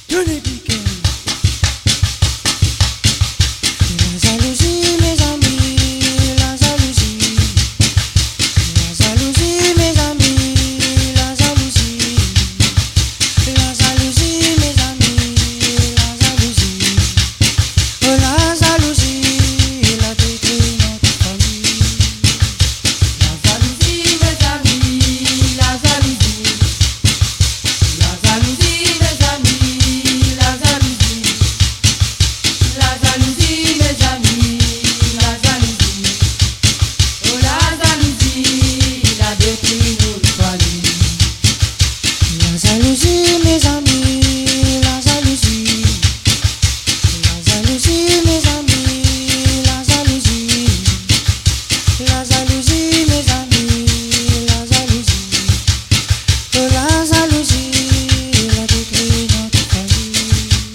Tenez piqué. La jalousie, mes amis, la jalousie. La jalousie, mes amis, la jalousie. La jalousie, mes amis, la jalousie. Oh, la jalousie, elle a détruit notre famille. La jalousie, mes amis, la jalousie. La jalousie, mes amis, la jalousie. La jalousie, mes amis, la jalousie. Oh, la jalousie, elle a détruit notre famille. La jalousie, mes amis, la jalousie. La jalousie, mes amis, la jalousie. La jalousie, mes amis, la jalousie. Oh, la jalousie, elle a détruit notre famille.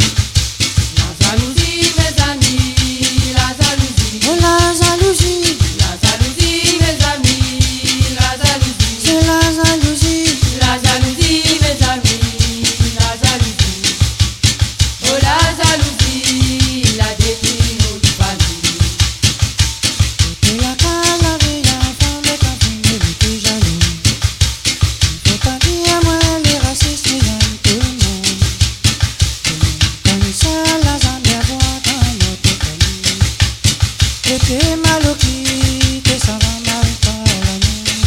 La jalousie, mes amis, la jalousie. Oh, la jalousie. La jalousie, mes amis, la jalousie. C'est la jalousie. La jalousie, mes amis, la jalousie. Oh, la jalousie, elle a détruit notre famille. Et la calaveille, la femme est en train de lutter jaloux. Il faut pas dire à moi, les racistes, ils aiment tout le monde. Comme ça, la jamais avoir dans notre famille. Et t'es mal au quitte, et ça va mal par la nuit.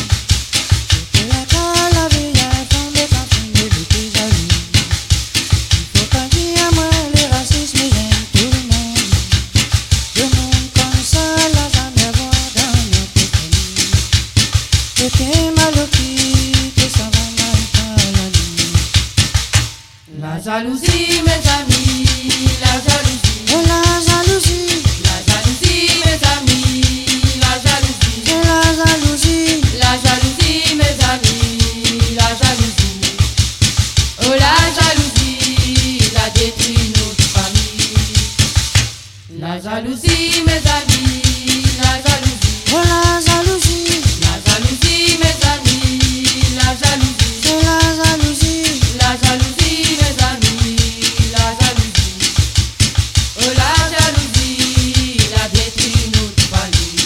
Et la calaveille, la femme est en train de lutter jaloux. Il faut pas dire à moi, les racistes, ils aiment tout le monde. Le monde comme ça, la jamais avoir dans notre famille. Et t'es mal au quitte, et ça va mal par la nuit. La jalousie, mes amis, la jalousie. Oh, la jalousie. La jalousie, mes amis, la jalousie. C'est la jalousie. La jalousie, mes amis, la jalousie. Oh, la jalousie, elle a détruit notre famille. La jalousie, mes amis, la jalousie. Oh, la jalousie. La jalousie, mes amis, la jalousie. C'est la jalousie. La jalousie, mes amis, la jalousie. Oh, la jalousie, elle a détruit notre famille.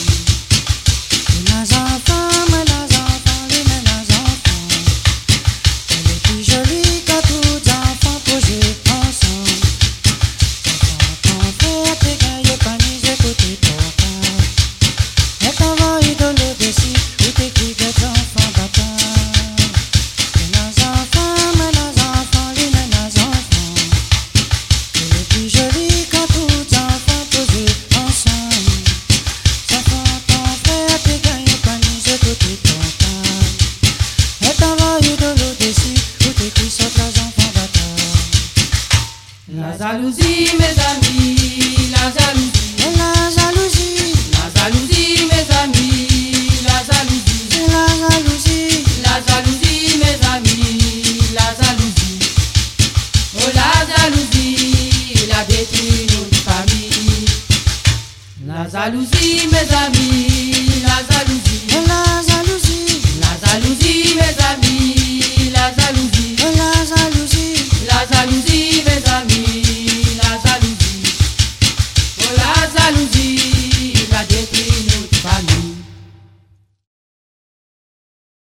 Les enfants, les enfants. Elle est plus jolie que tous les enfants posés ensemble. Ton frère, tes gars, y'a pas mis de côté ton père. Et t'en vas idoler dessus, où t'écris des enfants bâtards. Les enfants, les enfants. Elle est plus jolie que tous les enfants posés ensemble. Enfant, ton frère, tes gars, y'a pas mis de côté ton père. Et t'en vas idoler dessus, où t'écris sur les enfants bâtards. La jalousie, mes